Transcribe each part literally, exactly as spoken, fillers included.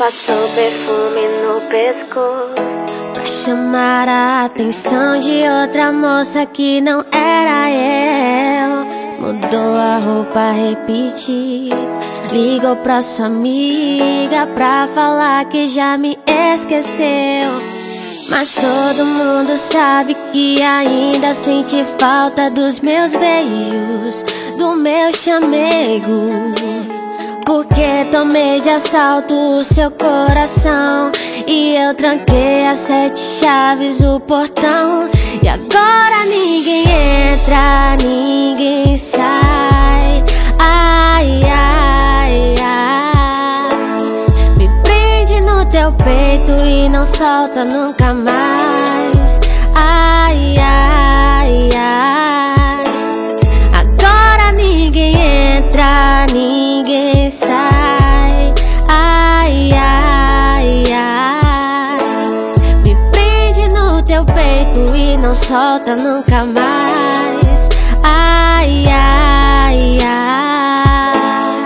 Passou perfume no pescoço pra chamar a atenção de outra moça que não era eu. Mudou a roupa, repetir. Ligou pra sua amiga pra falar que já me esqueceu. Mas todo mundo sabe que ainda sente falta dos meus beijos, do meu chamego. Porque tomei de assalto o seu coração e eu tranquei as sete chaves do portão. E agora ninguém entra, ninguém sai. Ai, ai, ai. Me prende no teu peito e não solta nunca mais. Ai, ai, ai. Agora ninguém entra, ninguém sai. Ai, ai, ai. Me prende no teu peito e não solta nunca mais. Ai, ai, ai.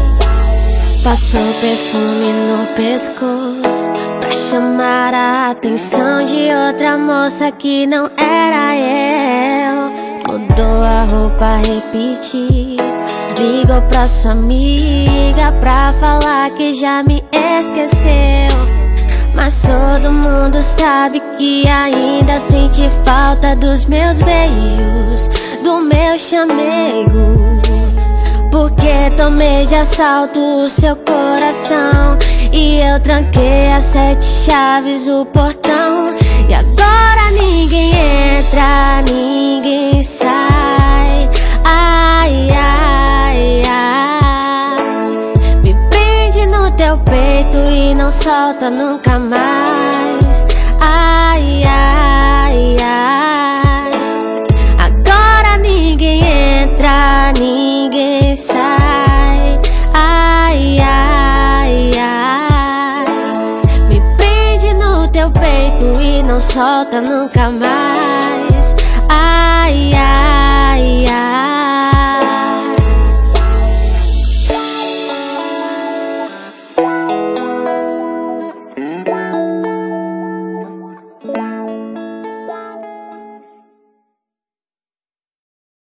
Passou perfume no pescoço pra chamar a atenção de outra moça que não era eu. Mudou a roupa, repetir. Ligou pra sua amiga pra falar que já me esqueceu. Mas todo mundo sabe que ainda sente falta dos meus beijos, do meu chamego. Porque tomei de assalto o seu coração e eu tranquei as sete chaves do portão. E agora ninguém entra, ninguém sai. Ai, ai, ai. Me prende no teu peito e não solta nunca mais. Ai, ai, ai. Agora ninguém entra, ninguém sai. Ai, ai, ai. Me prende no teu peito e não solta nunca mais.